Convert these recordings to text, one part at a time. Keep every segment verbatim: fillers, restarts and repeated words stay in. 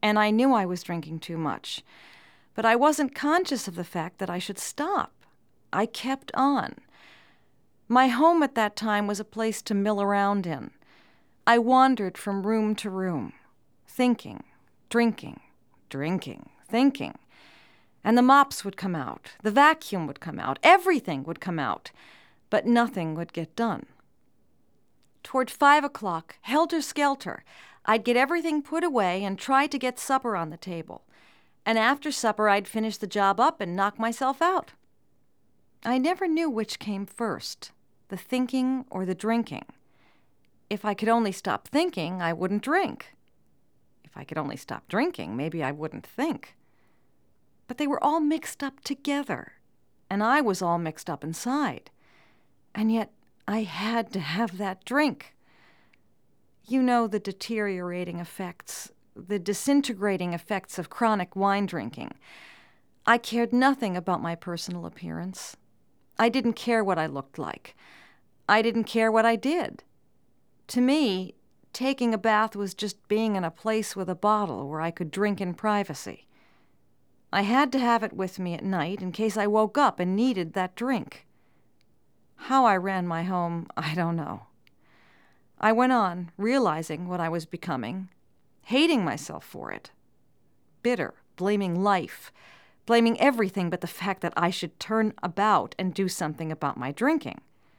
and I knew I was drinking too much. But I wasn't conscious of the fact that I should stop. I kept on. My home at that time was a place to mill around in. I wandered from room to room, thinking, drinking, drinking, thinking. And the mops would come out, the vacuum would come out, everything would come out, but nothing would get done. Toward five o'clock, helter-skelter, I'd get everything put away and try to get supper on the table. And after supper, I'd finish the job up and knock myself out. I never knew which came first, the thinking or the drinking. If I could only stop thinking, I wouldn't drink. If I could only stop drinking, maybe I wouldn't think. But they were all mixed up together, and I was all mixed up inside. And yet I had to have that drink. You know the deteriorating effects, the disintegrating effects of chronic wine drinking. I cared nothing about my personal appearance. I didn't care what I looked like. I didn't care what I did. To me, taking a bath was just being in a place with a bottle where I could drink in privacy. I had to have it with me at night in case I woke up and needed that drink. How I ran my home, I don't know. I went on, realizing what I was becoming, hating myself for it. Bitter, blaming life, blaming everything but the fact that I should turn about and do something about my drinking.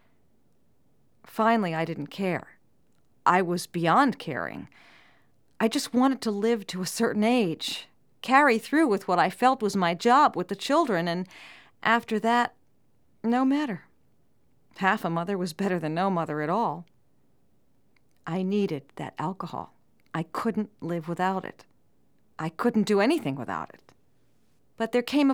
Finally, I didn't care. I was beyond caring. I just wanted to live to a certain age, carry through with what I felt was my job with the children, and after that, no matter. Half a mother was better than no mother at all. I needed that alcohol. I couldn't live without it. I couldn't do anything without it. But there came a